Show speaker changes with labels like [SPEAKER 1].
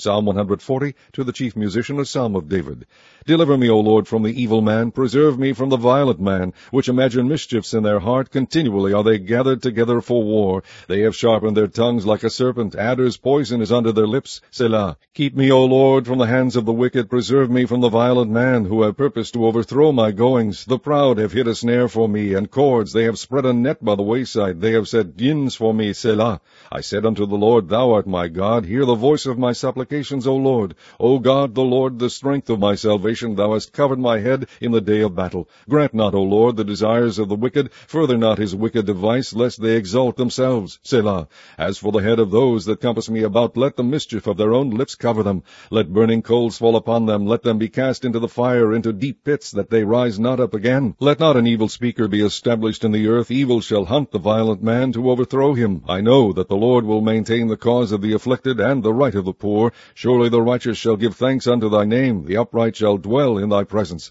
[SPEAKER 1] Psalm 140, to the chief musician, a psalm of David. Deliver me, O Lord, from the evil man. Preserve me from the violent man, which imagine mischiefs in their heart. Continually are they gathered together for war. They have sharpened their tongues like a serpent. Adder's poison is under their lips. Selah. Keep me, O Lord, from the hands of the wicked. Preserve me from the violent man, who have purposed to overthrow my goings. The proud have hid a snare for me, and cords. They have spread a net by the wayside. They have set gins for me. Selah. I said unto the Lord, Thou art my God. Hear the voice of my supplications, O Lord. O God, the Lord, the strength of my salvation. Thou hast covered my head in the day of battle. Grant not, O Lord, the desires of the wicked. Further not his wicked device, lest they exalt themselves. Selah. As for the head of those that compass me about, let the mischief of their own lips cover them. Let burning coals fall upon them. Let them be cast into the fire, into deep pits, that they rise not up again. Let not an evil speaker be established in the earth. Evil shall hunt the violent man to overthrow him. I know that the Lord will maintain the cause of the afflicted and the right of the poor. Surely the righteous shall give thanks unto thy name. The upright shall dwell in thy presence.